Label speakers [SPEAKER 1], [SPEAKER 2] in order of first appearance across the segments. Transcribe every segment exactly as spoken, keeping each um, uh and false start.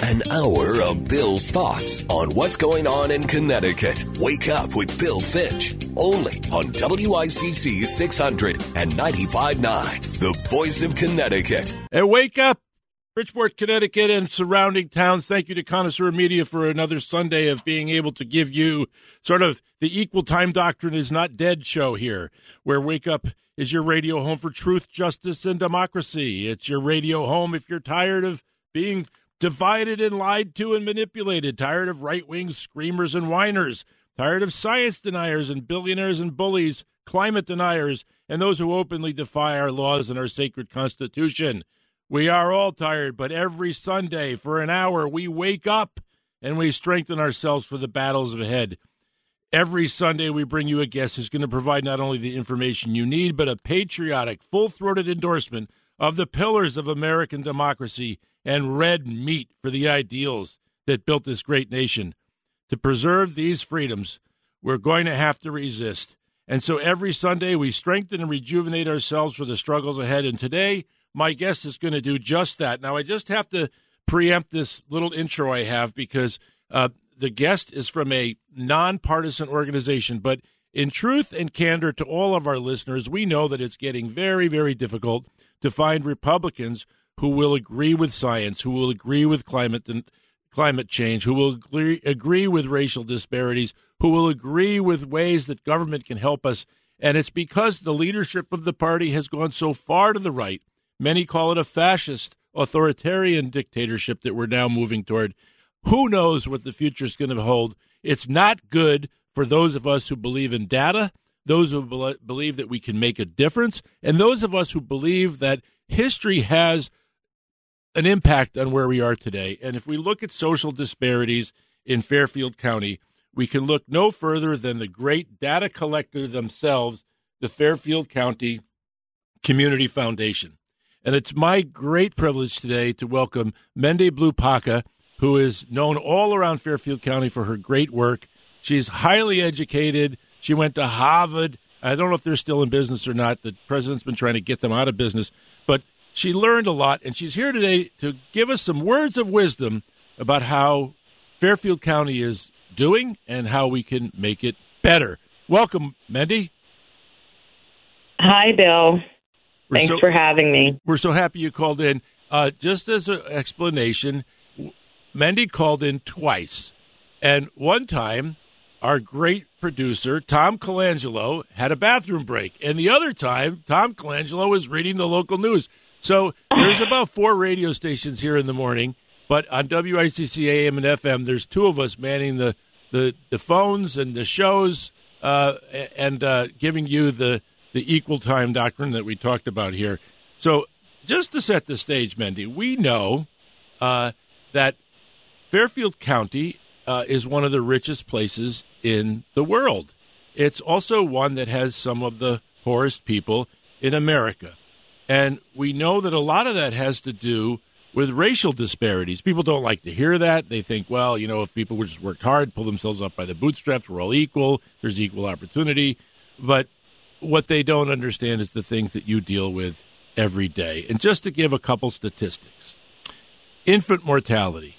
[SPEAKER 1] An hour of Bill's thoughts on what's going on in Connecticut. Wake up with Bill Finch. Only on W I C C six hundred and ninety-five point nine, the voice of Connecticut.
[SPEAKER 2] And wake up, Bridgeport, Connecticut, and surrounding towns. Thank you to Connoisseur Media for another Sunday of being able to give you sort of the equal time doctrine is not dead show here, where Wake Up is your radio home for truth, justice, and democracy. It's your radio home if you're tired of being divided and lied to and manipulated, tired of right-wing screamers and whiners, tired of science deniers and billionaires and bullies, climate deniers, and those who openly defy our laws and our sacred Constitution. We are all tired, but every Sunday for an hour we wake up and we strengthen ourselves for the battles ahead. Every Sunday we bring you a guest who's going to provide not only the information you need, but a patriotic, full-throated endorsement of the pillars of American democracy and red meat for the ideals that built this great nation. To preserve these freedoms, we're going to have to resist. And so every Sunday we strengthen and rejuvenate ourselves for the struggles ahead. And today, my guest is going to do just that. Now, I just have to preempt this little intro I have because uh, the guest is from a nonpartisan organization. But in truth and candor to all of our listeners, we know that it's getting very, very difficult to find Republicans who will agree with science, who will agree with climate and climate change, who will agree, agree with racial disparities, who will agree with ways that government can help us. And it's because the leadership of the party has gone so far to the right. Many call it a fascist, authoritarian dictatorship that we're now moving toward. Who knows what the future is going to hold? It's not good for those of us who believe in data, those who be- believe that we can make a difference, and those of us who believe that history has an impact on where we are today. And if we look at social disparities in Fairfield County, we can look no further than the great data collector themselves, the Fairfield County Community Foundation. And it's my great privilege today to welcome Mende Blue-Paca, who is known all around Fairfield County for her great work. She's highly educated. She went to Harvard. I don't know if they're still in business or not. The president's been trying to get them out of business. But she learned a lot, and she's here today to give us some words of wisdom about how Fairfield County is doing and how we can make it better. Welcome, Mende.
[SPEAKER 3] Hi, Bill.
[SPEAKER 2] We're
[SPEAKER 3] Thanks
[SPEAKER 2] so,
[SPEAKER 3] for having me.
[SPEAKER 2] We're so happy you called in. Uh, just as an explanation, Mende called in twice. And one time, our great producer, Tom Colangelo, had a bathroom break. And the other time, Tom Colangelo was reading the local news. So there's about four radio stations here in the morning, but on W I C C A M and F M, there's two of us manning the, the, the phones and the shows uh, and uh, giving you the, the equal time doctrine that we talked about here. So just to set the stage, Mende, we know uh, that Fairfield County uh, is one of the richest places in the world. It's also one that has some of the poorest people in America. And we know that a lot of that has to do with racial disparities. People don't like to hear that. They think, well, you know, if people would just work hard, pull themselves up by the bootstraps, we're all equal, there's equal opportunity. But what they don't understand is the things that you deal with every day. And just to give a couple statistics, infant mortality,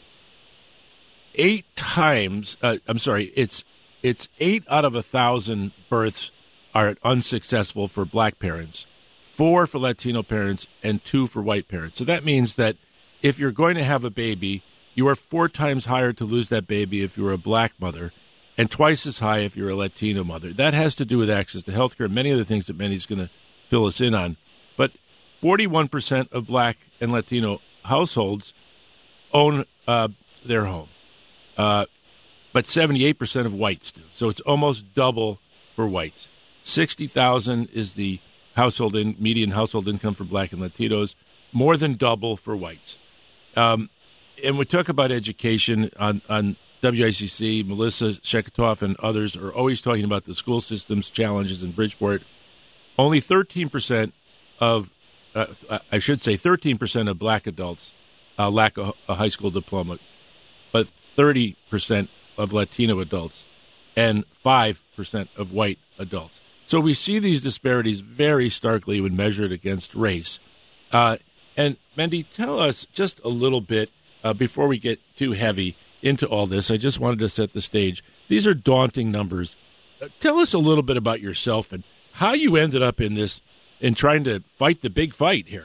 [SPEAKER 2] eight times, uh, I'm sorry, it's it's eight out of a thousand births are unsuccessful for black parents, four for Latino parents, and two for white parents. So that means that if you're going to have a baby, you are four times higher to lose that baby if you're a black mother, and twice as high if you're a Latino mother. That has to do with access to health care and many other things that Mende's going to fill us in on. But forty-one percent of black and Latino households own uh, their home, uh, but seventy-eight percent of whites do. So it's almost double for whites. sixty thousand is the household in median household income for black and Latinos, more than double for whites. Um, and we talk about education on, on W I C C. Melissa Sheketoff and others are always talking about the school system's challenges in Bridgeport. Only thirteen percent of, uh, I should say thirteen percent of black adults uh, lack a, a high school diploma, but thirty percent of Latino adults and five percent of white adults. So we see these disparities very starkly when measured against race. Uh, and Mende, tell us just a little bit uh, before we get too heavy into all this, I just wanted to set the stage. These are daunting numbers. Uh, tell us a little bit about yourself and how you ended up in this, in trying to fight the big fight here.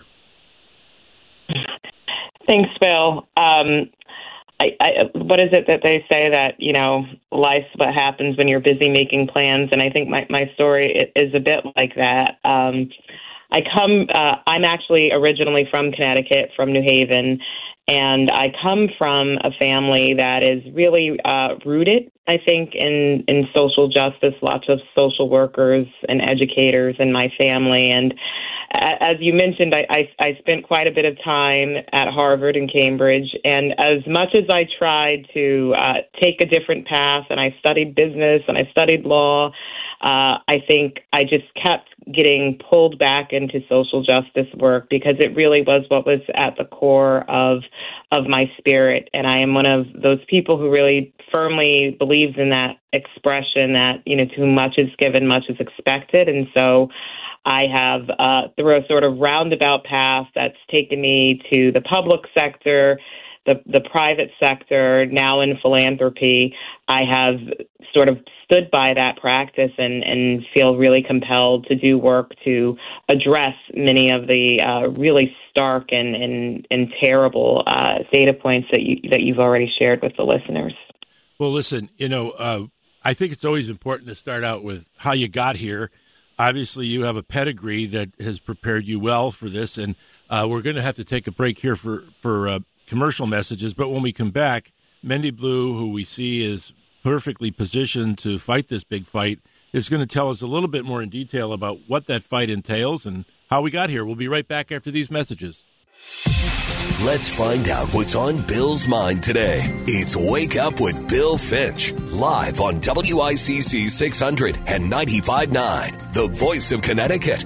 [SPEAKER 3] Thanks, Bill. Um, I, I, what is it that they say that, you know, life's what happens when you're busy making plans? And I think my, my story is a bit like that. Um, I come, uh, I'm actually originally from Connecticut, from New Haven, and I come from a family that is really uh, rooted, I think, in, in social justice, lots of social workers and educators in my family. And as you mentioned, I, I, I spent quite a bit of time at Harvard and Cambridge. And as much as I tried to uh, take a different path, and I studied business and I studied law, Uh, I think I just kept getting pulled back into social justice work because it really was what was at the core of of my spirit. And I am one of those people who really firmly believes in that expression that, you know, too much is given, much is expected. And so I have, uh, through a sort of roundabout path that's taken me to the public sector, the the private sector, now in philanthropy, I have sort of stood by that practice and, and feel really compelled to do work to address many of the uh, really stark and, and, and terrible uh, data points that, you, that you've already shared with the listeners.
[SPEAKER 2] Well, listen, you know, uh, I think it's always important to start out with how you got here. Obviously, you have a pedigree that has prepared you well for this, and uh, we're going to have to take a break here for, for uh, commercial messages, but when we come back, Mendy Blue, who we see is perfectly positioned to fight this big fight, is going to tell us a little bit more in detail about what that fight entails and how we got here. We'll be right back after these messages.
[SPEAKER 1] Let's find out what's on Bill's mind today. It's Wake Up with Bill Finch, live on W I C C six hundred and ninety-five point nine, the voice of Connecticut.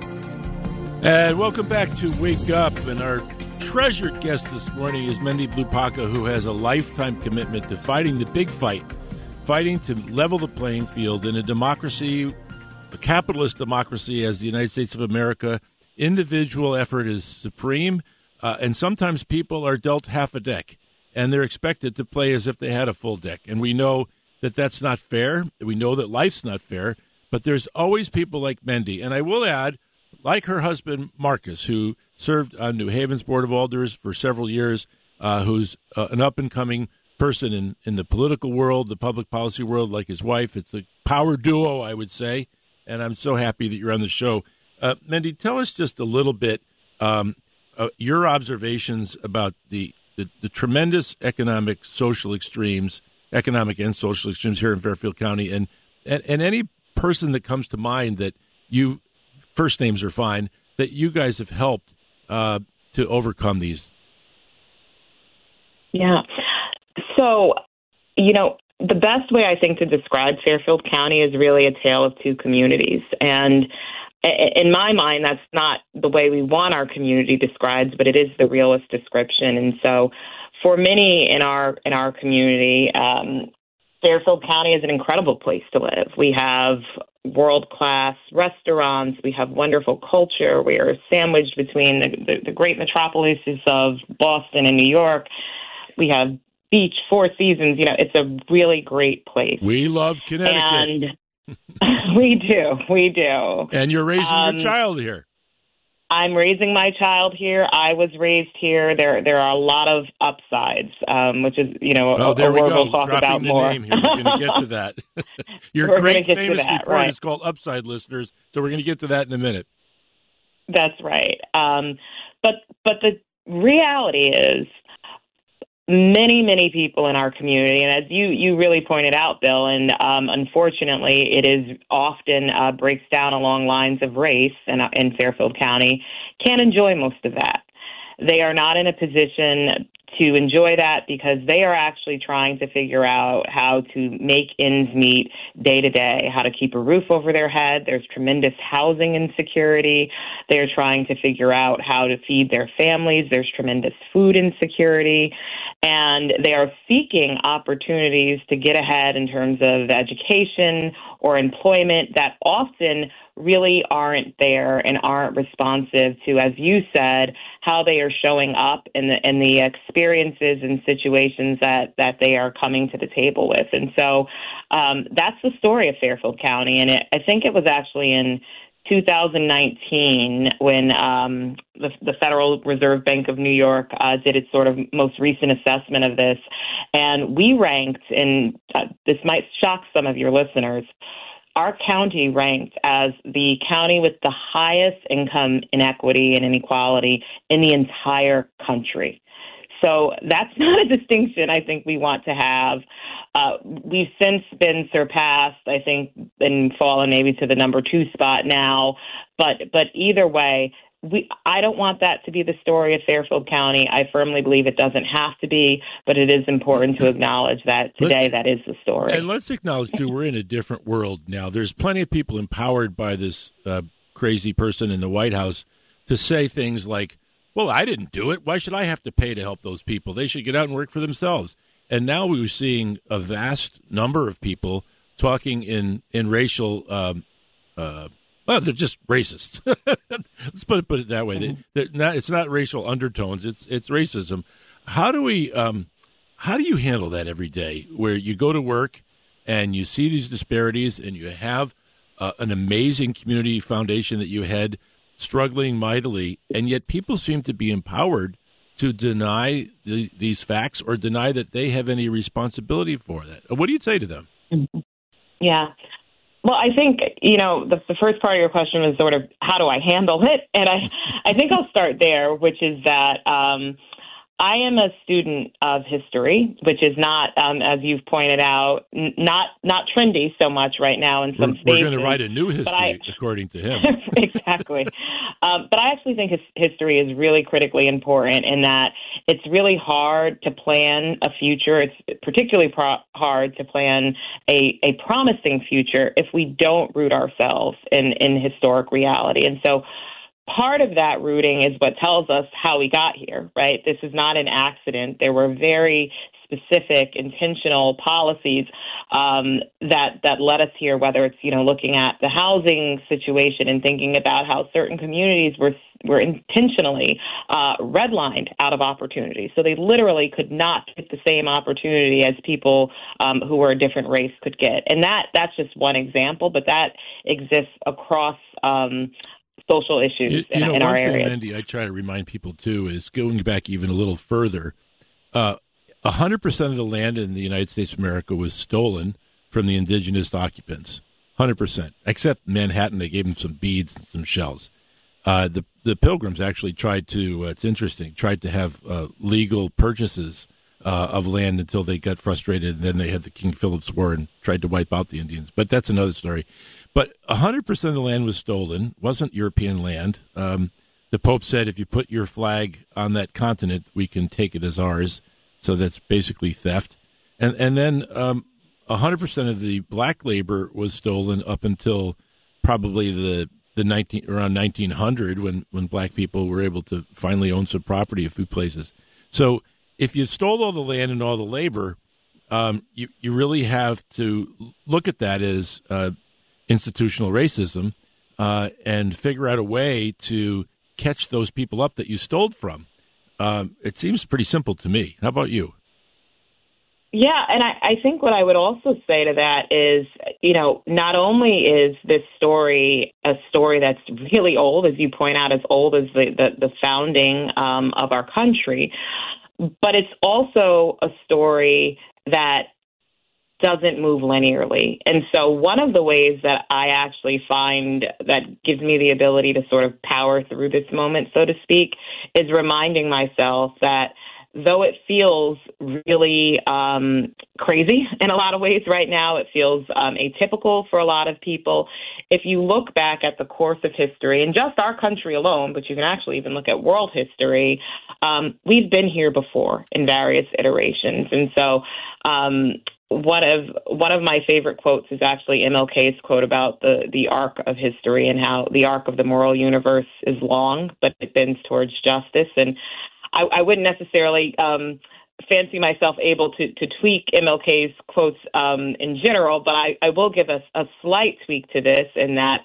[SPEAKER 2] And welcome back to Wake Up, and our treasured guest this morning is Mendy Blue Paca, who has a lifetime commitment to fighting the big fight, fighting to level the playing field in a democracy, a capitalist democracy as the United States of America. Individual effort is supreme, uh, and sometimes people are dealt half a deck, and they're expected to play as if they had a full deck. And we know that that's not fair. We know that life's not fair, but there's always people like Mendy. And I will add, like her husband, Marcus, who served on New Haven's Board of Alders for several years, uh, who's uh, an up-and-coming person in, in the political world, the public policy world, like his wife. It's a power duo, I would say, and I'm so happy that you're on the show. Uh, Mendy, tell us just a little bit um, uh, your observations about the, the, the tremendous economic, social extremes, economic and social extremes here in Fairfield County, and, and, and any person that comes to mind that you, first names are fine, that you guys have helped uh, to overcome these.
[SPEAKER 3] Yeah. So, you know, the best way I think to describe Fairfield County is really a tale of two communities. And in my mind, that's not the way we want our community described, but it is the realest description. And so for many in our in our community, um, Fairfield County is an incredible place to live. We have world-class restaurants. We have wonderful culture. We are sandwiched between the, the, the great metropolises of Boston and New York. We have beach, four seasons. You know, it's a really great place.
[SPEAKER 2] We love Connecticut.
[SPEAKER 3] And we do. We do.
[SPEAKER 2] And you're raising
[SPEAKER 3] um,
[SPEAKER 2] your child here.
[SPEAKER 3] I'm raising my child here. I was raised here. There there are a lot of upsides, um, which is, you know,
[SPEAKER 2] oh,
[SPEAKER 3] a,
[SPEAKER 2] there
[SPEAKER 3] a
[SPEAKER 2] we
[SPEAKER 3] word
[SPEAKER 2] go.
[SPEAKER 3] we'll talk
[SPEAKER 2] Dropping
[SPEAKER 3] about
[SPEAKER 2] the
[SPEAKER 3] more.
[SPEAKER 2] Name here. We're going to get to that. Your
[SPEAKER 3] We're
[SPEAKER 2] great
[SPEAKER 3] get
[SPEAKER 2] famous
[SPEAKER 3] that,
[SPEAKER 2] report
[SPEAKER 3] right.
[SPEAKER 2] is called Upside, listeners, so we're going to get to that in a minute.
[SPEAKER 3] That's right. Um, but but the reality is many, many people in our community, and as you, you really pointed out, Bill, and um, unfortunately it is often uh, breaks down along lines of race in, in Fairfield County, can't enjoy most of that. They are not in a position to enjoy that because they are actually trying to figure out how to make ends meet day to day, how to keep a roof over their head. There's tremendous housing insecurity. They're trying to figure out how to feed their families. There's tremendous food insecurity. And they are seeking opportunities to get ahead in terms of education or employment that often really aren't there and aren't responsive to, as you said, how they are showing up and the, and the experiences and situations that, that they are coming to the table with. And so um, that's the story of Fairfield County. And it, I think it was actually in two thousand nineteen when um, the, the Federal Reserve Bank of New York uh, did its sort of most recent assessment of this. And we ranked, and uh, this might shock some of your listeners, our county ranked as the county with the highest income inequity and inequality in the entire country. So that's not a distinction I think we want to have. Uh, we've since been surpassed, I think, and fallen maybe to the number two spot now. But but either way, we I don't want that to be the story of Fairfield County. I firmly believe it doesn't have to be, but it is important to acknowledge that today let's, that is the story.
[SPEAKER 2] And let's acknowledge, too, we're in a different world now. There's plenty of people empowered by this uh, crazy person in the White House to say things like, well, I didn't do it. Why should I have to pay to help those people? They should get out and work for themselves. And now we're seeing a vast number of people talking in, in racial, um, uh, well, they're just racist. Let's put it, put it that way. They, they're not, it's not racial undertones. It's it's racism. How do we, um, how do you handle that every day where you go to work and you see these disparities and you have uh, an amazing community foundation that you had struggling mightily, and yet people seem to be empowered to deny the, these facts or deny that they have any responsibility for that? What do you say to them?
[SPEAKER 3] Yeah. Well, I think, you know, the, the first part of your question was sort of, how do I handle it? And I, I think I'll start there, which is that um, I am a student of history, which is not, um, as you've pointed out, n- not not trendy so much right now in some
[SPEAKER 2] we're,
[SPEAKER 3] spaces.
[SPEAKER 2] We're going to write a new history,
[SPEAKER 3] I,
[SPEAKER 2] according to him.
[SPEAKER 3] Exactly. Um, but I actually think his, history is really critically important in that it's really hard to plan a future. It's particularly pro- hard to plan a, a promising future if we don't root ourselves in, in historic reality. And so part of that rooting is what tells us how we got here, right? This is not an accident. There were very specific, intentional policies um, that that led us here, whether it's, you know, looking at the housing situation and thinking about how certain communities were were intentionally uh, redlined out of opportunity. So they literally could not get the same opportunity as people um, who were a different race could get. And that that's just one example, but that exists across um social issues
[SPEAKER 2] you,
[SPEAKER 3] in,
[SPEAKER 2] you know,
[SPEAKER 3] in our
[SPEAKER 2] one
[SPEAKER 3] area.
[SPEAKER 2] Thing, Mandy, I try to remind people, too, is going back even a little further. Uh, one hundred percent of the land in the United States of America was stolen from the indigenous occupants. one hundred percent. Except Manhattan, they gave them some beads and some shells. Uh, the, the Pilgrims actually tried to, uh, it's interesting, tried to have uh, legal purchases uh, of land until they got frustrated, and then they had the King Philip's War and tried to wipe out the Indians. But that's another story. But one hundred percent of the land was stolen, wasn't European land. Um, the Pope said, if you put your flag on that continent, we can take it as ours. So that's basically theft. And and then um, one hundred percent of the black labor was stolen up until probably the the nineteen around nineteen hundred when, when black people were able to finally own some property a few places. So if you stole all the land and all the labor, um, you, you really have to look at that as uh, institutional racism uh, and figure out a way to catch those people up that you stole from. Um, it seems pretty simple to me. How about you?
[SPEAKER 3] Yeah, and I, I think what I would also say to that is, you know, not only is this story a story that's really old, as you point out, as old as the, the, the founding um, of our country, but it's also a story that doesn't move linearly. And so one of the ways that I actually find that gives me the ability to sort of power through this moment, so to speak, is reminding myself that though it feels really um, crazy in a lot of ways right now, it feels um, atypical for a lot of people. If you look back at the course of history, and just our country alone, but you can actually even look at world history, um, we've been here before in various iterations. And so um, one of one of my favorite quotes is actually M L K's quote about the, the arc of history and how the arc of the moral universe is long, but it bends towards justice. And I, I wouldn't necessarily um, fancy myself able to, to tweak M L K's quotes um, in general, but I, I will give a, a slight tweak to this in that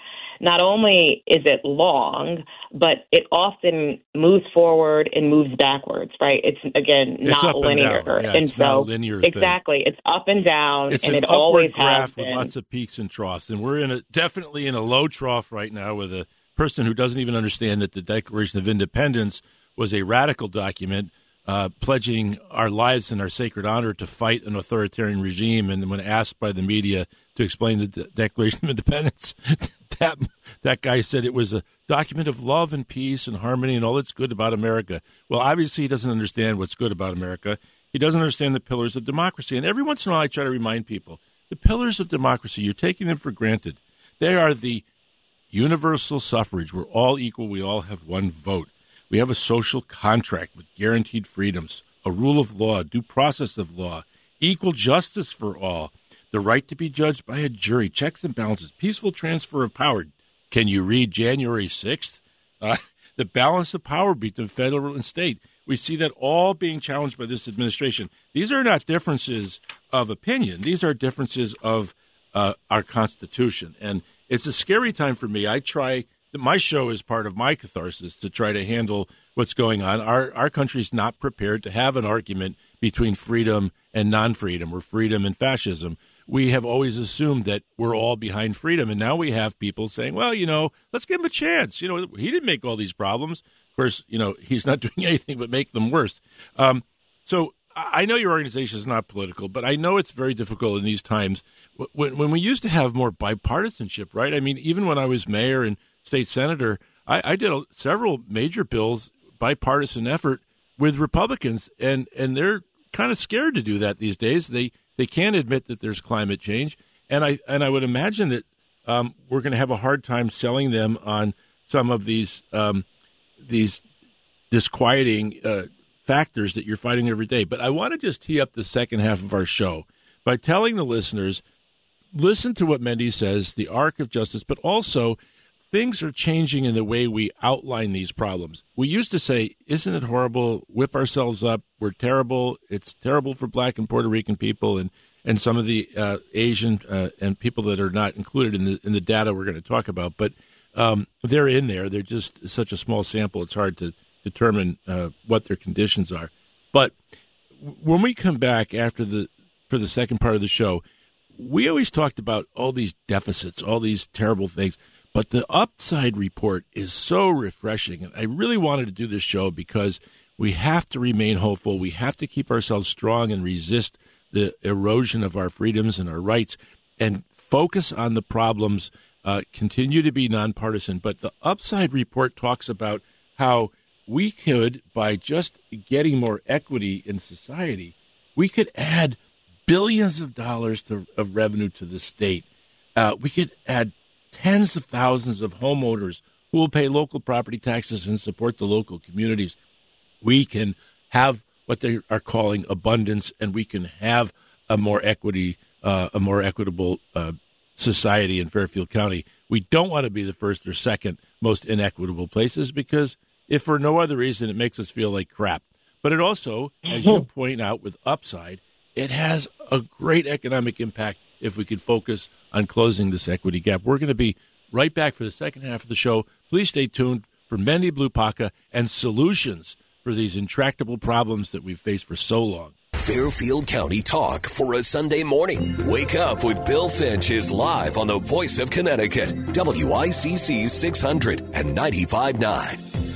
[SPEAKER 3] not only is it long, but it often moves forward and moves backwards, right? It's, again,
[SPEAKER 2] it's
[SPEAKER 3] not linear.
[SPEAKER 2] And, yeah,
[SPEAKER 3] and
[SPEAKER 2] it's
[SPEAKER 3] so,
[SPEAKER 2] not a linear
[SPEAKER 3] exactly,
[SPEAKER 2] thing.
[SPEAKER 3] It's up and down,
[SPEAKER 2] it's
[SPEAKER 3] and
[SPEAKER 2] an
[SPEAKER 3] it always
[SPEAKER 2] upward graph
[SPEAKER 3] has
[SPEAKER 2] with
[SPEAKER 3] been.
[SPEAKER 2] lots of peaks and troughs. And we're in a definitely in a low trough right now with a person who doesn't even understand that the Declaration of Independence was a radical document uh, pledging our lives and our sacred honor to fight an authoritarian regime. And when asked by the media to explain the De- Declaration of Independence, that that guy said it was a document of love and peace and harmony and all that's good about America. Well, obviously he doesn't understand what's good about America. He doesn't understand the pillars of democracy. And every once in a while I try to remind people, the pillars of democracy, you're taking them for granted. They are the universal suffrage. We're all equal. We all have one vote. We have a social contract with guaranteed freedoms, a rule of law, due process of law, equal justice for all, the right to be judged by a jury, checks and balances, peaceful transfer of power. Can you read January sixth? Uh, the balance of power between federal and state. We see that all being challenged by this administration. These are not differences of opinion. These are differences of uh, our Constitution. And it's a scary time for me. I try, my show is part of my catharsis to try to handle what's going on. Our our country's not prepared to have an argument between freedom and non-freedom or freedom and fascism. We have always assumed that we're all behind freedom. And now we have people saying, well, you know, let's give him a chance. You know, he didn't make all these problems. Of course, you know, he's not doing anything but make them worse. Um, so I know your organization is not political, but I know it's very difficult in these times. When, when we used to have more bipartisanship, right? I mean, even when I was mayor and state senator, I, I did a, several major bills, bipartisan effort with Republicans, and, and they're kind of scared to do that these days. They they can't admit that there's climate change, and I and I would imagine that um, we're going to have a hard time selling them on some of these um, these disquieting uh, factors that you're fighting every day. But I want to just tee up the second half of our show by telling the listeners, listen to what Mendy says, the arc of justice, but also things are changing in the way we outline these problems. We used to say, isn't it horrible, whip ourselves up, we're terrible, it's terrible for Black and Puerto Rican people and, and some of the uh, Asian uh, and people that are not included in the in the data we're going to talk about. But um, they're in there. They're just such a small sample, it's hard to determine uh, what their conditions are. But when we come back after the for the second part of the show, we always talked about all these deficits, all these terrible things. But the upside report is so refreshing. And I really wanted to do this show because we have to remain hopeful. We have to keep ourselves strong and resist the erosion of our freedoms and our rights and focus on the problems, uh, continue to be nonpartisan. But the upside report talks about how we could, by just getting more equity in society, we could add billions of dollars to, of revenue to the state. Uh, we could add tens of thousands of homeowners who will pay local property taxes and support the local communities. We can have what they are calling abundance, and we can have a more equity, uh, a more equitable uh, society in Fairfield County. We don't want to be the first or second most inequitable places because if for no other reason, it makes us feel like crap. But it also, as you point out with upside, it has a great economic impact if we could focus on closing this equity gap. We're going to be right back for the second half of the show. Please stay tuned for Mendy Blupaca and solutions for these intractable problems that we've faced for so long.
[SPEAKER 1] Fairfield County Talk for a Sunday morning. Wake Up with Bill Finch is live on the Voice of Connecticut, W I C C six hundred and ninety-five point nine.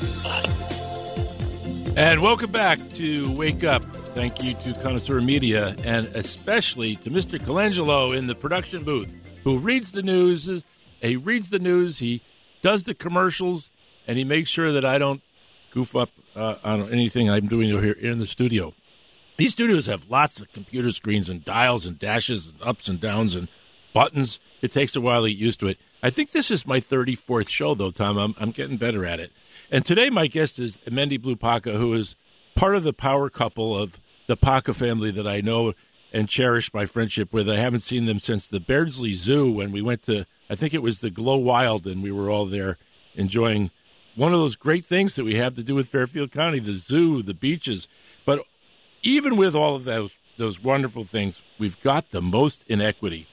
[SPEAKER 2] And welcome back to Wake Up. Thank you to Connoisseur Media, and especially to Mister Colangelo in the production booth, who reads the news. He reads the news, he does the commercials, and he makes sure that I don't goof up uh, on anything I'm doing here in the studio. These studios have lots of computer screens and dials and dashes and ups and downs and buttons. It takes a while to get used to it. I think this is my thirty-fourth show, though, Tom. I'm, I'm getting better at it. And today my guest is Mendy Blupaca, who is part of the power couple of the Paca family that I know and cherish my friendship with. I haven't seen them since the Beardsley Zoo when we went to, I think it was the Glow Wild, and we were all there enjoying one of those great things that we have to do with Fairfield County, the zoo, the beaches. But even with all of those those wonderful things, we've got the most inequity.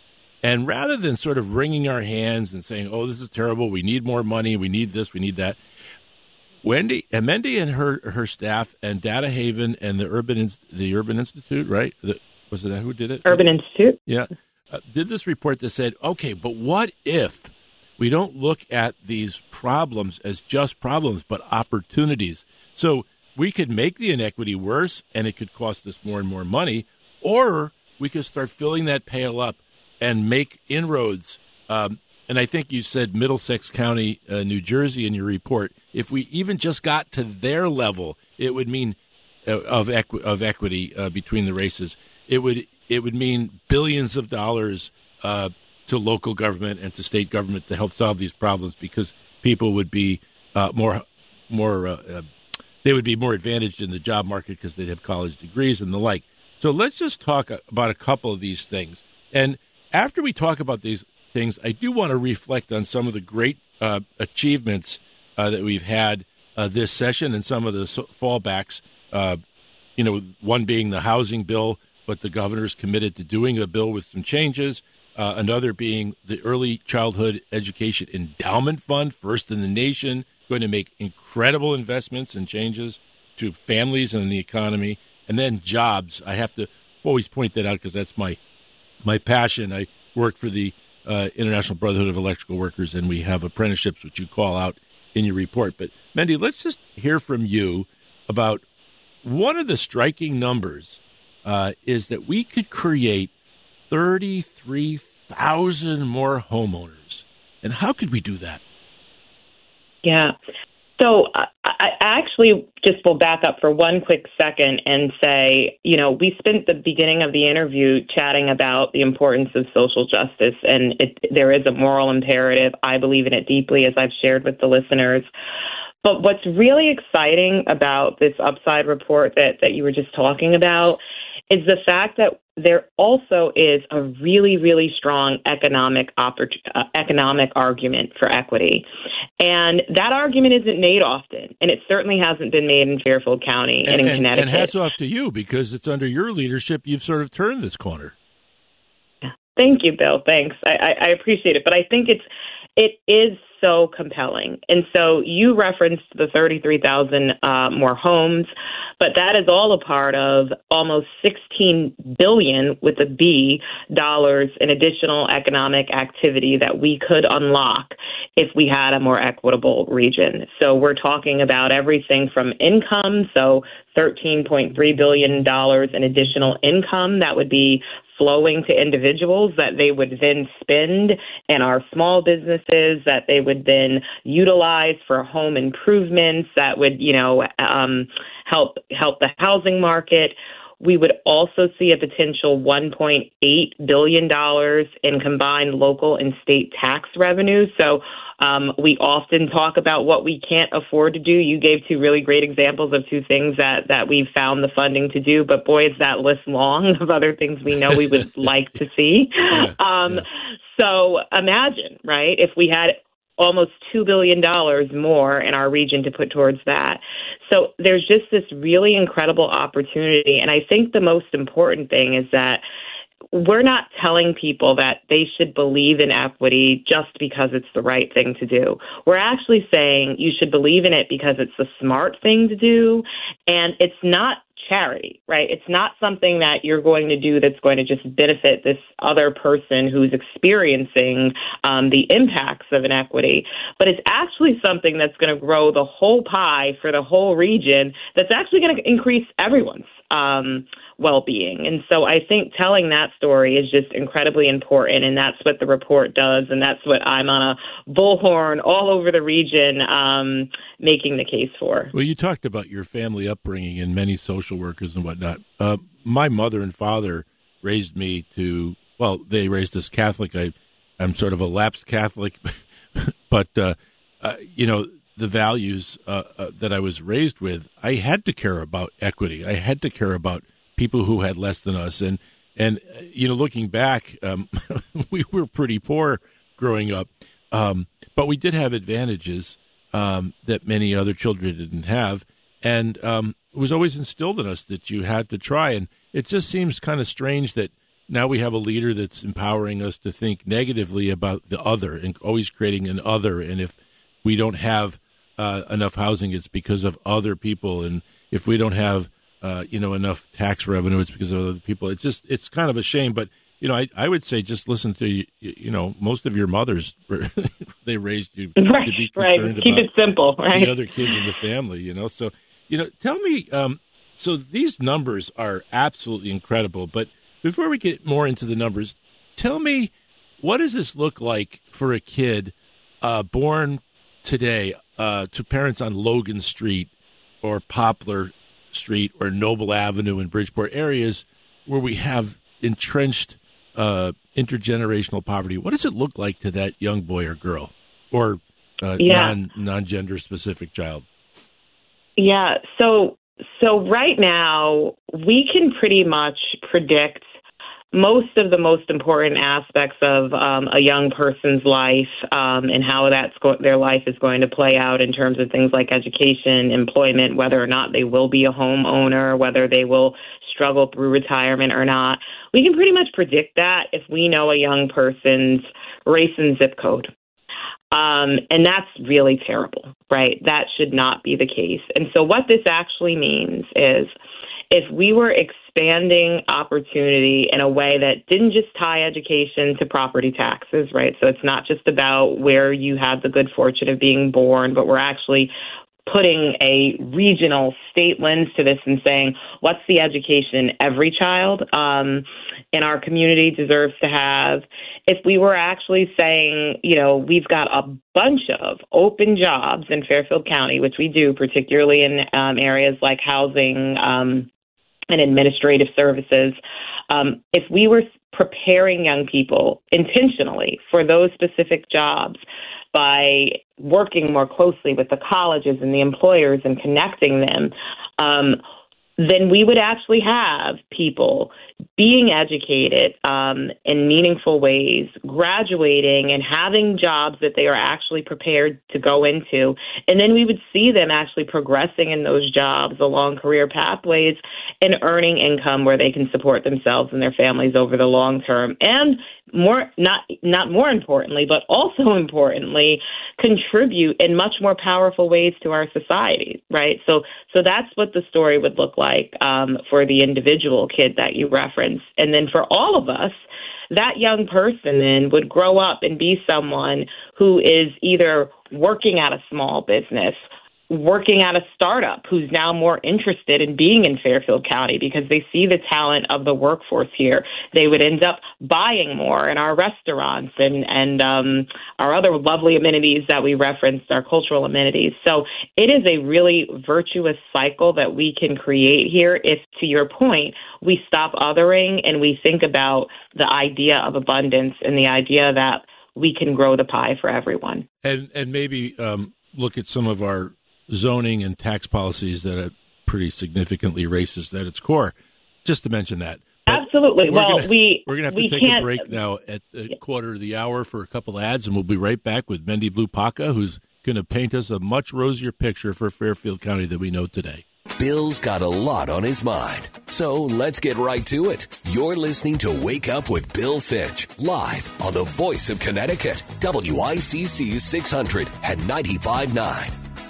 [SPEAKER 2] And rather than sort of wringing our hands and saying, oh, this is terrible, we need more money, we need this, we need that, Wendy and Mendy and her her staff and Data Haven and the Urban the Urban Institute, right? The, was it that who did it?
[SPEAKER 3] Urban Institute.
[SPEAKER 2] Yeah, uh, did this report that said, okay, but what if we don't look at these problems as just problems, but opportunities? So we could make the inequity worse, and it could cost us more and more money, or we could start filling that pail up and make inroads. Um, and I think you said Middlesex County, uh, New Jersey, in your report. If we even just got to their level, it would mean uh, of equi- of equity uh, between the races. It would it would mean billions of dollars uh, to local government and to state government to help solve these problems, because people would be uh, more more uh, uh, they would be more advantaged in the job market because they'd have college degrees and the like. So let's just talk about a couple of these things. And after we talk about these things, I do want to reflect on some of the great uh, achievements uh, that we've had uh, this session and some of the fallbacks, uh, you know, one being the housing bill, but the governor's committed to doing a bill with some changes. Uh, another being the Early Childhood Education Endowment Fund, first in the nation, going to make incredible investments and changes to families and the economy. And then jobs. I have to always point that out because that's my my passion. I work for the uh, International Brotherhood of Electrical Workers, and we have apprenticeships, which you call out in your report. But, Mendy, let's just hear from you about one of the striking numbers uh, is that we could create thirty-three thousand more homeowners. And how could we do that?
[SPEAKER 3] Yeah. So I, I actually just will back up for one quick second and say, you know, we spent the beginning of the interview chatting about the importance of social justice, and it, there is a moral imperative. I believe in it deeply, as I've shared with the listeners. But what's really exciting about this upside report that, that you were just talking about is the fact that there also is a really, really strong economic oppor- uh, economic argument for equity. And that argument isn't made often, and it certainly hasn't been made in Fairfield County and, and in
[SPEAKER 2] and,
[SPEAKER 3] Connecticut.
[SPEAKER 2] And hats off to you, because it's under your leadership you've sort of turned this corner.
[SPEAKER 3] Thank you, Bill. Thanks. I, I, I appreciate it. But I think it's it is so compelling. And so you referenced the thirty-three thousand uh, more homes, but that is all a part of almost sixteen billion with a B dollars in additional economic activity that we could unlock if we had a more equitable region. So we're talking about everything from income, so thirteen point three billion dollars in additional income that would be flowing to individuals that they would then spend in our small businesses, that they would then utilize for home improvements, that would, you know, um, help help the housing market. We would also see a potential one point eight billion dollars in combined local and state tax revenue. So um, we often talk about what we can't afford to do. You gave two really great examples of two things that, that we've found the funding to do, but boy, is that list long of other things we know we would like to see.
[SPEAKER 2] Yeah,
[SPEAKER 3] um,
[SPEAKER 2] yeah.
[SPEAKER 3] So imagine, right, if we had almost two billion dollars more in our region to put towards that. So there's just this really incredible opportunity. And I think the most important thing is that we're not telling people that they should believe in equity just because it's the right thing to do. We're actually saying you should believe in it because it's the smart thing to do. And it's not charity, right? It's not something that you're going to do that's going to just benefit this other person who's experiencing um, the impacts of inequity, but it's actually something that's going to grow the whole pie for the whole region, that's actually going to increase everyone's um, well-being. And so I think telling that story is just incredibly important, and that's what the report does, and that's what I'm on a bullhorn all over the region um, making the case for.
[SPEAKER 2] Well, you talked about your family upbringing and many social workers and whatnot. Uh, my mother and father raised me to, well, they raised us Catholic. I, I'm sort of a lapsed Catholic, but, uh, uh, you know, the values uh, uh, that I was raised with, I had to care about equity. I had to care about people who had less than us. And, and uh, you know, looking back, um, we were pretty poor growing up, um, but we did have advantages um, that many other children didn't have. And um, it was always instilled in us that you had to try. And it just seems kind of strange that now we have a leader that's empowering us to think negatively about the other and always creating an other. And if we don't have uh, enough housing, it's because of other people. And if we don't have, uh, you know, enough tax revenue, it's because of other people. It's just, it's kind of a shame. But, you know, I, I would say just listen to, you know, most of your mothers, they raised you
[SPEAKER 3] right,
[SPEAKER 2] to be
[SPEAKER 3] right.
[SPEAKER 2] concerned
[SPEAKER 3] Keep
[SPEAKER 2] about
[SPEAKER 3] it simple, right?
[SPEAKER 2] the other kids in the family, you know. So, you know, tell me, um, so these numbers are absolutely incredible. But before we get more into the numbers, tell me, what does this look like for a kid uh, born today uh, to parents on Logan Street or Poplar Street or Noble Avenue in Bridgeport, areas where we have entrenched uh, intergenerational poverty? What does it look like to that young boy or girl or uh,
[SPEAKER 3] yeah.
[SPEAKER 2] non, non-gender specific child?
[SPEAKER 3] Yeah, so so right now we can pretty much predict most of the most important aspects of um, a young person's life um, and how that's go- their life is going to play out in terms of things like education, employment, whether or not they will be a homeowner, whether they will struggle through retirement or not. We can pretty much predict that if we know a young person's race and zip code. Um, and that's really terrible, right? That should not be the case. And so what this actually means is if we were expanding opportunity in a way that didn't just tie education to property taxes, right? So it's not just about where you had the good fortune of being born, but we're actually putting a regional state lens to this and saying, what's the education every child um, in our community deserves to have? If we were actually saying, you know, we've got a bunch of open jobs in Fairfield County, which we do, particularly in um, areas like housing um, and administrative services, um, if we were preparing young people intentionally for those specific jobs by working more closely with the colleges and the employers and connecting them, um, then we would actually have people being educated um, in meaningful ways, graduating and having jobs that they are actually prepared to go into. And then we would see them actually progressing in those jobs along career pathways and earning income where they can support themselves and their families over the long term. And more, not not more importantly, but also importantly, contribute in much more powerful ways to our society, right? So so that's what the story would look like um, for the individual kid that you referenced. And then for all of us, that young person then would grow up and be someone who is either working at a small business, working at a startup, who's now more interested in being in Fairfield County because they see the talent of the workforce here. They would end up buying more in our restaurants and, and um, our other lovely amenities that we referenced, our cultural amenities. So it is a really virtuous cycle that we can create here if, to your point, we stop othering and we think about the idea of abundance and the idea that we can grow the pie for everyone.
[SPEAKER 2] And, and maybe um, look at some of our zoning and tax policies that are pretty significantly racist at its core, just to mention that. But
[SPEAKER 3] Absolutely. Well,
[SPEAKER 2] gonna,
[SPEAKER 3] we
[SPEAKER 2] we're going to have
[SPEAKER 3] we
[SPEAKER 2] to take
[SPEAKER 3] can't,
[SPEAKER 2] a break now at a quarter of the hour for a couple of ads, and we'll be right back with Mendy Blupaka, who's going to paint us a much rosier picture for Fairfield County than we know today.
[SPEAKER 1] Bill's got a lot on his mind, so let's get right to it. You're listening to Wake Up with Bill Finch, live on the Voice of Connecticut, W I C C six hundred and ninety-five point nine.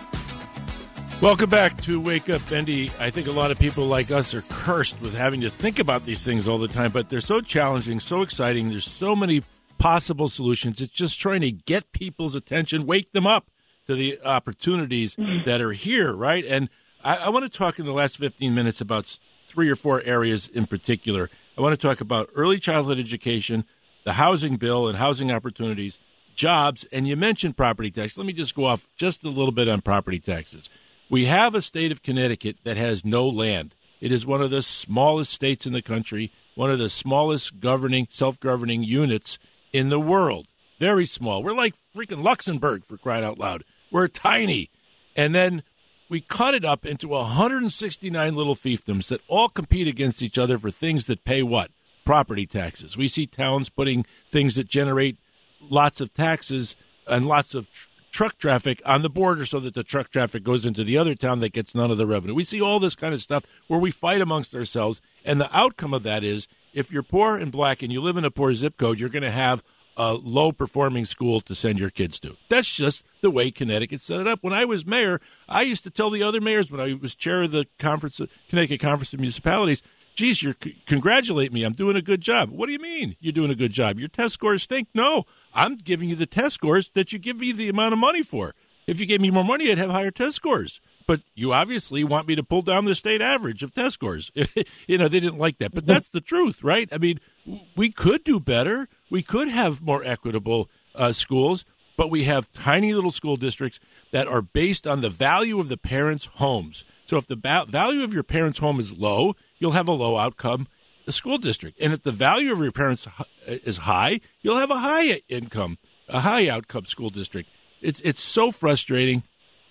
[SPEAKER 2] Welcome back to Wake Up, Bendy. I think a lot of people like us are cursed with having to think about these things all the time, but they're so challenging, so exciting. There's so many possible solutions. It's just trying to get people's attention, wake them up to the opportunities that are here, right? And I, I want to talk in the last fifteen minutes about three or four areas in particular. I want to talk about early childhood education, the housing bill and housing opportunities, jobs, and you mentioned property tax. Let me just go off just a little bit on property taxes. We have a state of Connecticut that has no land. It is one of the smallest states in the country, one of the smallest governing, self-governing units in the world. Very small. We're like freaking Luxembourg, for crying out loud. We're tiny. And then we cut it up into one hundred sixty-nine little fiefdoms that all compete against each other for things that pay what? Property taxes. We see towns putting things that generate lots of taxes and lots of tr- truck traffic on the border so that the truck traffic goes into the other town that gets none of the revenue. We see all this kind of stuff where we fight amongst ourselves, and the outcome of that is if you're poor and black and you live in a poor zip code, you're going to have a low-performing school to send your kids to. That's just the way Connecticut set it up. When I was mayor, I used to tell the other mayors when I was chair of the conference, Connecticut Conference of Municipalities, geez, you congratulate me. I'm doing a good job. What do you mean you're doing a good job? Your test scores stink. No, I'm giving you the test scores that you give me the amount of money for. If you gave me more money, I'd have higher test scores. But you obviously want me to pull down the state average of test scores. You know, they didn't like that. But that's the truth, right? I mean, we could do better. We could have more equitable uh, schools, but we have tiny little school districts that are based on the value of the parents' homes. So if the ba- value of your parents' home is low, you'll have a low outcome school district. And if the value of your parents is high, you'll have a high income, a high outcome school district. It's it's so frustrating.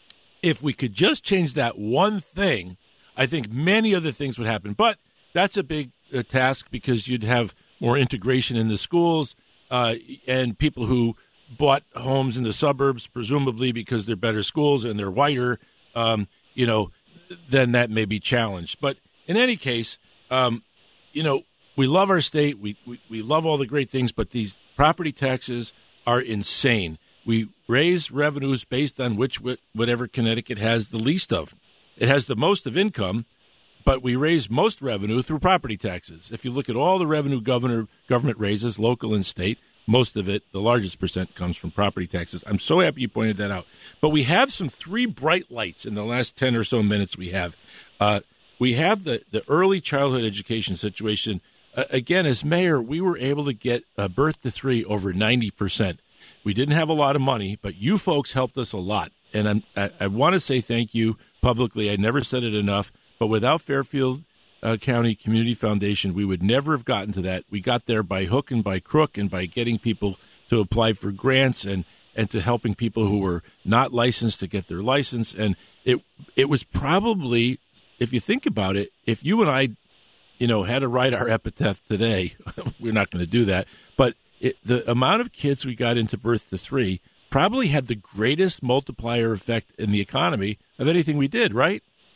[SPEAKER 2] If we could just change that one thing, I think many other things would happen. But that's a big uh, task because you'd have more integration in the schools uh, and people who bought homes in the suburbs, presumably because they're better schools and they're whiter, um, you know, then that may be challenged. But in any case, um, you know, we love our state. We, we, we love all the great things, but these property taxes are insane. We raise revenues based on which whatever Connecticut has the least of. It has the most of income, but we raise most revenue through property taxes. If you look at all the revenue governor government raises, local and state, most of it, the largest percent, comes from property taxes. I'm so happy you pointed that out. But we have some three bright lights in the last ten or so minutes we have. Uh, we have the, the early childhood education situation. Uh, again, as mayor, we were able to get uh, birth to three over ninety percent. We didn't have a lot of money, but you folks helped us a lot. And I'm, I, I want to say thank you publicly. I never said it enough, but without Fairfield uh, County Community Foundation, we would never have gotten to that. We got there by hook and by crook and by getting people to apply for grants and, and to helping people who were not licensed to get their license. And it it was probably, if you think about it, if you and I, you know, had to write our epitaph today, we're not going to do that, but It, the amount of kids we got into birth to three probably had the greatest multiplier effect in the economy of anything we did, right?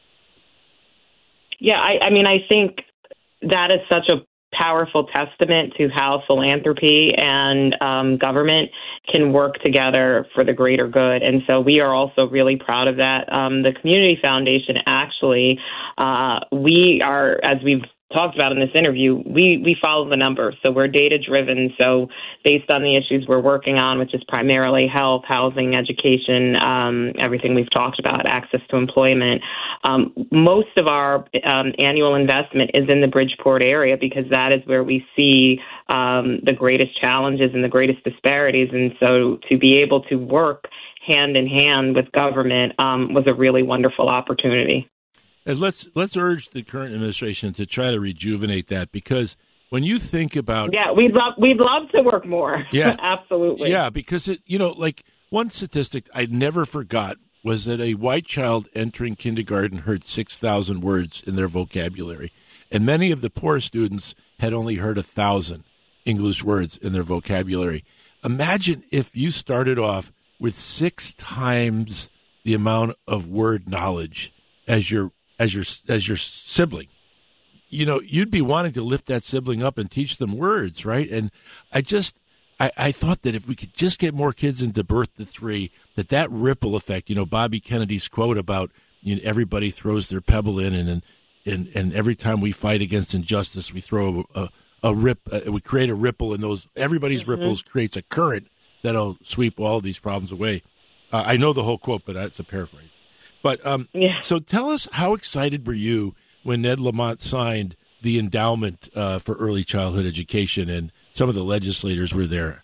[SPEAKER 3] Yeah, I, I mean, I think that is such a powerful testament to how philanthropy and um, government can work together for the greater good. And so we are also really proud of that. Um, the Community Foundation, actually, uh, we are, as we've talked about in this interview, we, we follow the numbers. So we're data driven. So based on the issues we're working on, which is primarily health, housing, education, um, everything we've talked about, access to employment, um, most of our um, annual investment is in the Bridgeport area because that is where we see um, the greatest challenges and the greatest disparities. And so to be able to work hand in hand with government um, was a really wonderful opportunity.
[SPEAKER 2] And let's let's urge the current administration to try to rejuvenate that, because when you think about
[SPEAKER 3] yeah, we'd love we'd love to work more.
[SPEAKER 2] Yeah,
[SPEAKER 3] absolutely.
[SPEAKER 2] Yeah, because it you know like one statistic I never forgot was that a white child entering kindergarten heard six thousand words in their vocabulary, and many of the poor students had only heard a thousand English words in their vocabulary. Imagine if you started off with six times the amount of word knowledge as your as your as your sibling. You know, you'd be wanting to lift that sibling up and teach them words, right? And I just, I, I thought that if we could just get more kids into birth to three, that that ripple effect, you know, Bobby Kennedy's quote about, you know, everybody throws their pebble in, and and and every time we fight against injustice, we throw a, a, a rip, uh, we create a ripple, and those everybody's mm-hmm. ripples creates a current that'll sweep all of these problems away. Uh, I know the whole quote, but that's a paraphrase. But um, yeah. So tell us, how excited were you when Ned Lamont signed the endowment uh, for early childhood education, and some of the legislators were there?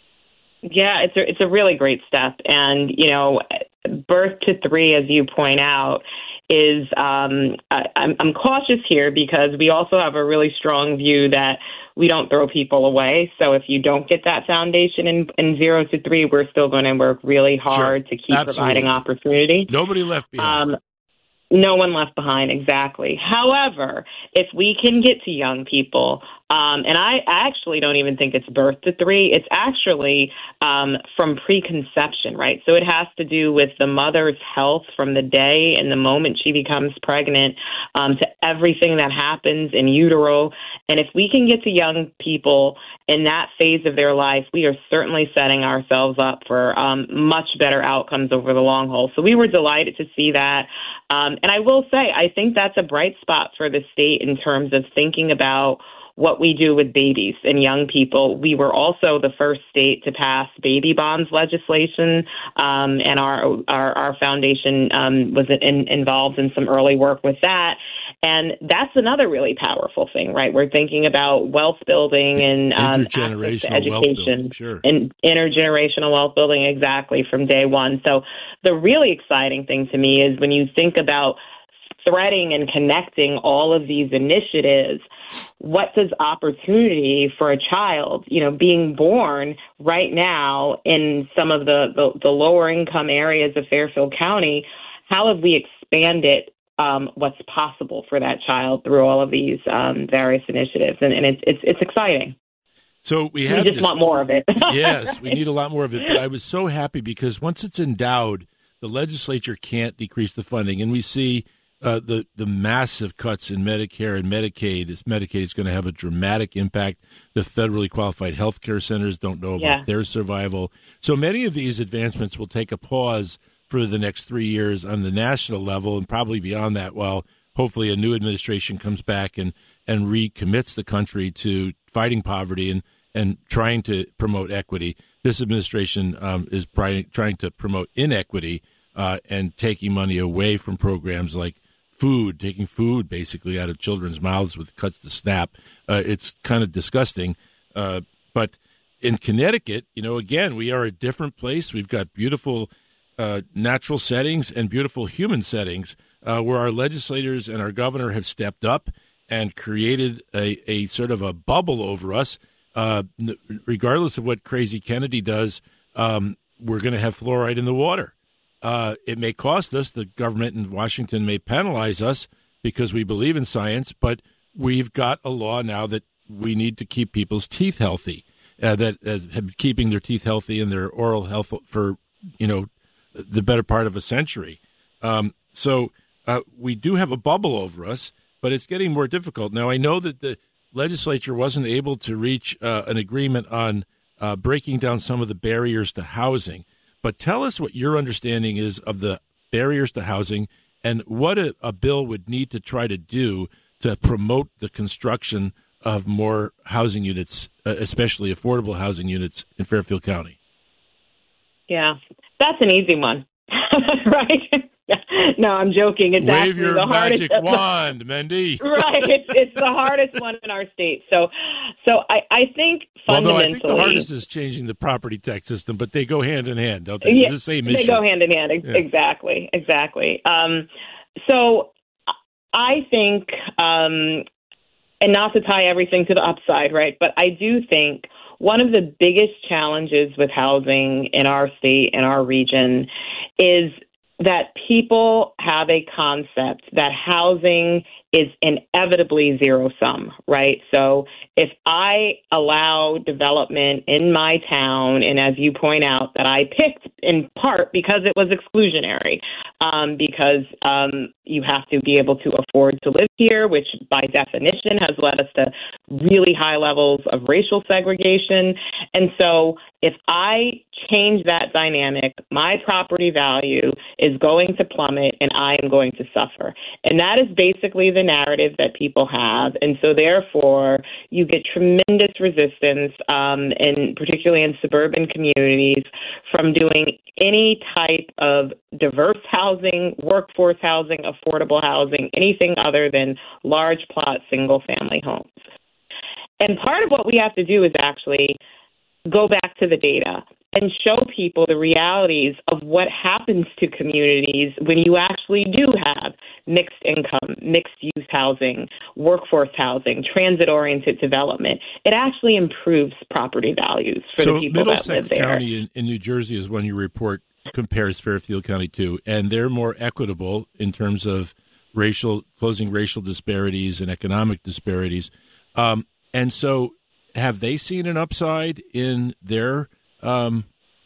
[SPEAKER 3] Yeah, it's a, it's a really great step. And, you know, birth to three, as you point out, is um, I, I'm, I'm cautious here because we also have a really strong view that we don't throw people away. So if you don't get that foundation in, in zero to three, we're still going to work really hard sure. to keep Absolutely. providing opportunity.
[SPEAKER 2] Nobody left behind.
[SPEAKER 3] Um, no one left behind, exactly. However, if we can get to young people, um, and I actually don't even think it's birth to three, it's actually um, from preconception, right? So it has to do with the mother's health from the day and the moment she becomes pregnant um, to everything that happens in utero. And if we can get to young people in that phase of their life, we are certainly setting ourselves up for um, much better outcomes over the long haul. So we were delighted to see that. Um, and I will say, I think that's a bright spot for the state in terms of thinking about what we do with babies and young people. We were also the first state to pass baby bonds legislation, um, and our our, our foundation um, was in, involved in some early work with that. And that's another really powerful thing, right? We're thinking about wealth building and um, access to education,
[SPEAKER 2] sure.
[SPEAKER 3] and intergenerational wealth building, exactly, from day one. So the really exciting thing to me is when you think about threading and connecting all of these initiatives, what does opportunity for a child, you know, being born right now in some of the, the, the lower income areas of Fairfield County, how have we expanded um, what's possible for that child through all of these um, various initiatives? And, and it's, it's, it's exciting.
[SPEAKER 2] So we have
[SPEAKER 3] we just
[SPEAKER 2] this,
[SPEAKER 3] want more of it.
[SPEAKER 2] Yes, we need a lot more of it. But I was so happy because once it's endowed, the legislature can't decrease the funding. And we see Uh, the the massive cuts in Medicare and Medicaid. Is Medicaid is going to have a dramatic impact. The federally qualified health care centers don't know about
[SPEAKER 3] yeah.
[SPEAKER 2] their survival. So many of these advancements will take a pause for the next three years on the national level and probably beyond that, while hopefully a new administration comes back and, and recommits the country to fighting poverty and, and trying to promote equity. This administration um, is trying, trying to promote inequity uh, and taking money away from programs like food, taking food basically out of children's mouths with cuts to SNAP. Uh, it's kind of disgusting. Uh, but in Connecticut, you know, again, we are a different place. We've got beautiful uh, natural settings and beautiful human settings uh, where our legislators and our governor have stepped up and created a, a sort of a bubble over us. Uh, regardless of what Crazy Kennedy does, um, we're going to have fluoride in the water. Uh, it may cost us. The government in Washington may penalize us because we believe in science, but we've got a law now that we need to keep people's teeth healthy, uh, that uh, have been keeping their teeth healthy and their oral health for, you know, the better part of a century. Um, so uh, we do have a bubble over us, but it's getting more difficult. Now, I know that the legislature wasn't able to reach uh, an agreement on uh, breaking down some of the barriers to housing. But tell us what your understanding is of the barriers to housing and what a, a bill would need to try to do to promote the construction of more housing units, uh, especially affordable housing units in Fairfield County.
[SPEAKER 3] Yeah, that's an easy one, right? No, I'm joking. It's
[SPEAKER 2] Wave
[SPEAKER 3] actually
[SPEAKER 2] your
[SPEAKER 3] the
[SPEAKER 2] magic
[SPEAKER 3] hardest
[SPEAKER 2] wand, Mendy.
[SPEAKER 3] Right, it's it's the hardest one in our state. So, so I, I think fundamentally,
[SPEAKER 2] although I think the hardest is changing the property tax system, but they go hand in hand, don't they?
[SPEAKER 3] Yeah,
[SPEAKER 2] it's the same
[SPEAKER 3] they
[SPEAKER 2] issue.
[SPEAKER 3] go hand in hand.
[SPEAKER 2] Yeah.
[SPEAKER 3] Exactly, exactly. Um, so, I think, um, and not to tie everything to the upside, right? But I do think one of the biggest challenges with housing in our state and our region is that people have a concept that housing is inevitably zero sum, right? So if I allow development in my town, and as you point out, that I picked in part because it was exclusionary, um, because um, you have to be able to afford to live here, which by definition has led us to really high levels of racial segregation. And so if I change that dynamic, my property value is going to plummet and I am going to suffer. And that is basically the narrative that people have. And so therefore, you get tremendous resistance, um, and particularly in suburban communities, from doing any type of diverse housing, workforce housing, affordable housing, anything other than large plot single family homes. And part of what we have to do is actually go back to the data and show people the realities of what happens to communities when you actually do have mixed income, mixed use housing, workforce housing, transit-oriented development. It actually improves property values for
[SPEAKER 2] so
[SPEAKER 3] the people that
[SPEAKER 2] Middlesex
[SPEAKER 3] live there.
[SPEAKER 2] County in, in New Jersey is one you report compares Fairfield County to, and they're more equitable in terms of racial closing racial disparities and economic disparities. Um, and so have they seen an upside in their um,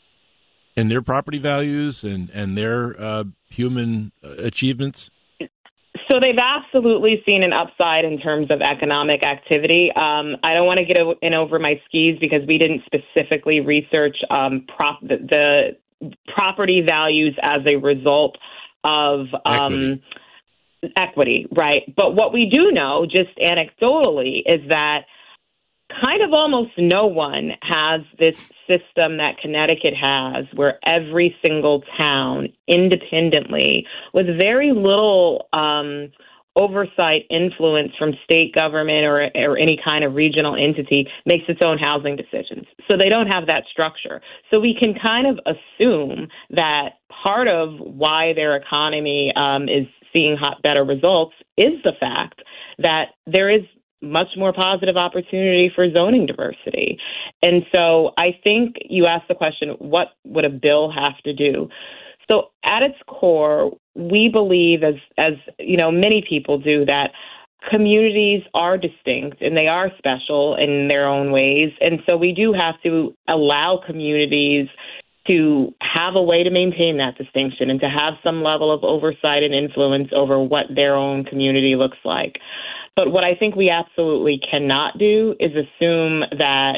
[SPEAKER 2] in their property values and, and their uh, human achievements?
[SPEAKER 3] So they've absolutely seen an upside in terms of economic activity. Um, I don't want to get in over my skis because we didn't specifically research um, prop the, the property values as a result of um, equity. equity, right? But what we do know, just anecdotally, is that kind of almost no one has this system that Connecticut has where every single town independently with very little um, oversight influence from state government or, or any kind of regional entity makes its own housing decisions. So they don't have that structure. So we can kind of assume that part of why their economy um, is seeing hot, better results is the fact that there is much more positive opportunity for zoning diversity. And so I think you asked the question, what would a bill have to do? So at its core, we believe, as, as you know, many people do, that communities are distinct and they are special in their own ways. And so we do have to allow communities to have a way to maintain that distinction and to have some level of oversight and influence over what their own community looks like. But what I think we absolutely cannot do is assume that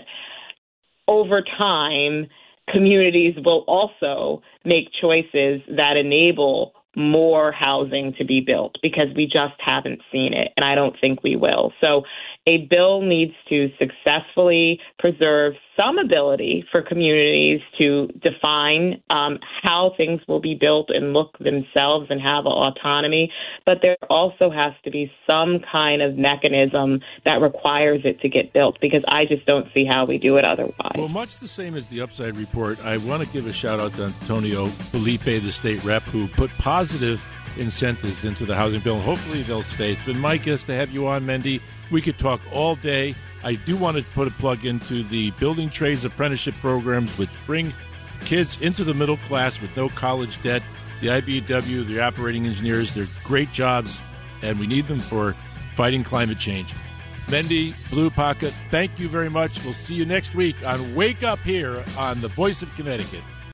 [SPEAKER 3] over time, communities will also make choices that enable more housing to be built, because we just haven't seen it, and I don't think we will. So a bill needs to successfully preserve some ability for communities to define um, how things will be built and look themselves and have autonomy, but there also has to be some kind of mechanism that requires it to get built, because I just don't see how we do it otherwise.
[SPEAKER 2] Well, much the same as the Upside Report, I want to give a shout-out to Antonio Felipe, the state rep, who put positive incentives into the housing bill, and hopefully they'll stay. It's been my guest to have you on, Mendy. We could talk all day. I do want to put a plug into the building trades apprenticeship programs, which bring kids into the middle class with no college debt. The I B E W, the operating engineers, they're great jobs, and we need them for fighting climate change. Mendy Bluepaca, thank you very much. We'll see you next week on Wake Up here on the Voice of Connecticut.